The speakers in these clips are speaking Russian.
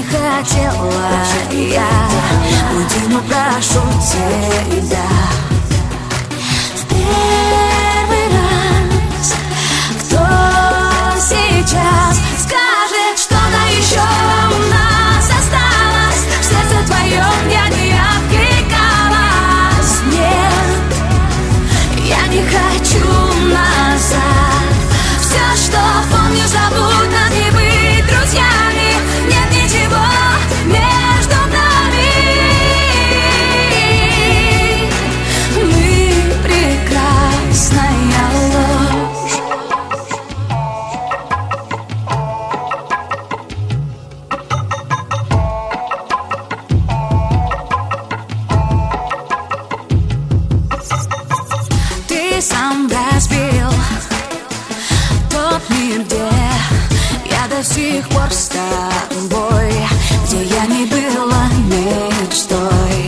не хотела я уйти, но прошу тебя. В первый раз кто сейчас скажет, что-то еще у нас осталось? В сердце твоем я не откликалась. Нет, я не хочу назад. Все, что помню, забудь, нам не быть друзьями. Нет ничего между нами. Мы прекрасная ложь. Ты сам разбил тот мир, где я до сих пор с тобой, где я не была мечтой.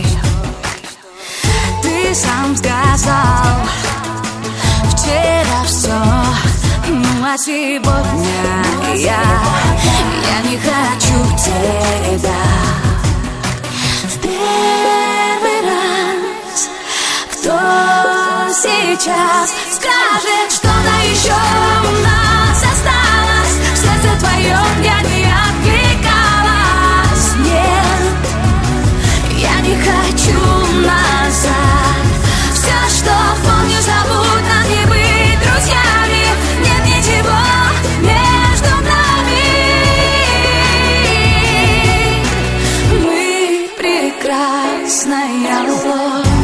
Ты сам сказал вчера все, ну а сегодня я не хочу тебя. В первый раз кто сейчас скажет, что-то еще у нас осталось? В сердце твоем я не откликалась. Нет, я не хочу назад. Все, что помню, забудь, нам не быть друзьями. Нет ничего между нами. Мы прекрасная ложь.